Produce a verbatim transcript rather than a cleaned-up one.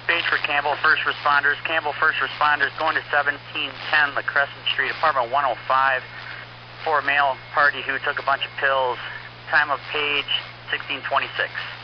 page for Campbell First Responders. Campbell First Responders going to seventeen ten La Crescent Street, apartment one oh five, for a male party who took a bunch of pills. Time of page sixteen twenty-six.